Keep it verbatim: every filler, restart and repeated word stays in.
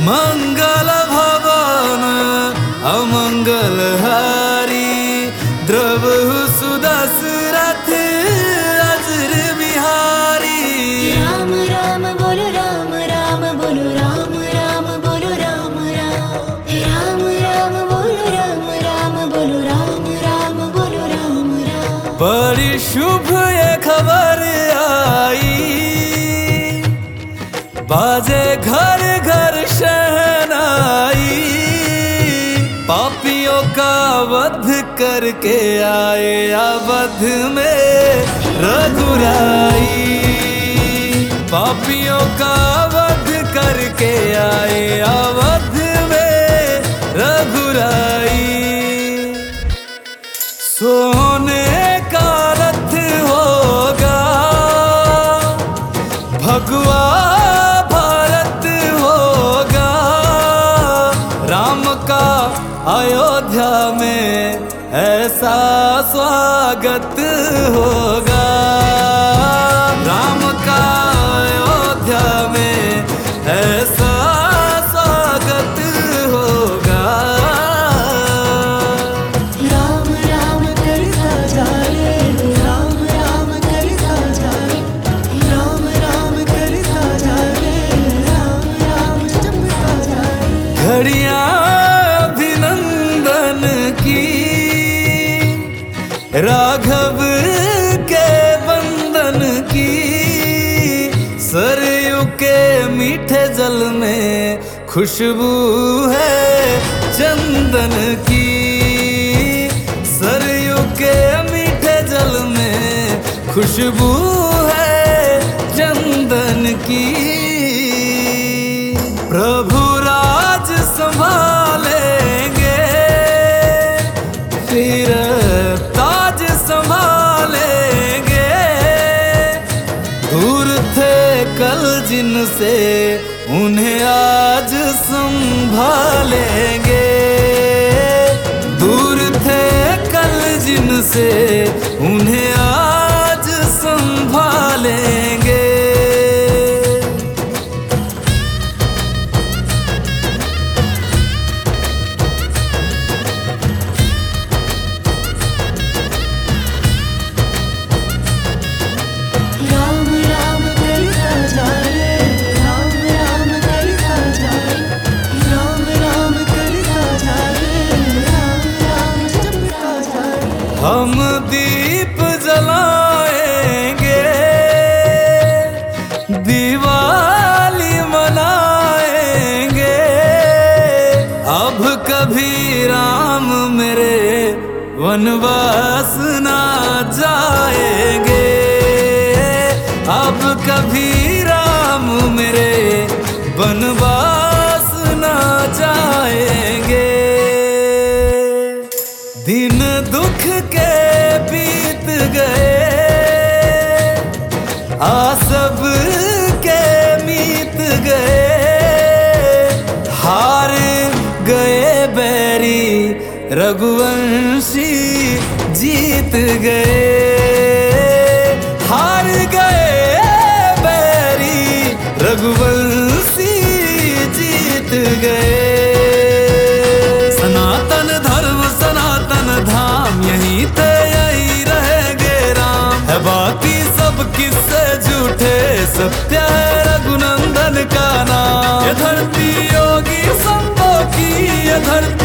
मंगल भवन अमंगल हारी, द्रवहु सुदशरथ अजर बिहारी। राम राम बोलो राम राम बोलो राम राम बोलो राम राम राम राम बोलो राम राम बोलो राम राम बोलो राम राम। बड़ी शुभ ये खबर आई, बाजे घर घर शहनाई। पापियों का वध करके आए अवध में रघुराई। पापियों का वध करके आए अवध में रघुराई। सोने का रथ होगा भगवा भारत होगा, राम का अयोध्या में ऐसा स्वागत होगा। राम का अयोध्या में ऐसा स्वागत होगा। राम राम करता जाए, राम राम करता जाए, राम राम करता जाए, राम राम चमकता जाए। घड़ियां अभिनंदन की, राघव के बंधन की। सरयू के मीठे जल में खुशबू है चंदन की। सरयू के मीठे जल में खुशबू है चंदन की। प्रभु राज संभालेंगे, फिर ताज संभालेंगे। दूर थे कल जिनसे उन्हें आज संभालेंगे। दूर थे कल जिनसे उन्हें आज संभालेंगे। राम राम करता जाए, राम राम करता जाए, राम राम करता जाए, राम राम चमकता जाए। हम दीप जलाएंगे, दिवाली मनाएंगे। अब कभी राम मेरे वनवास ना जाएंगे। अब कभी राम मेरे वनवास ना जाएंगे। दिन दुख के बीत गए, आसब के मीत गए। हार गए बैरी रघुवंशी जीत गए। हार गए बैरी रघुवंशी जीत गए। सनातन धर्म सनातन धाम यहीं ते यही रहेंगे राम। है बाकी सब किस्से झूठे, सत्य है रघुनंदन का नाम। ये धरती योगी संतों की, ये धरती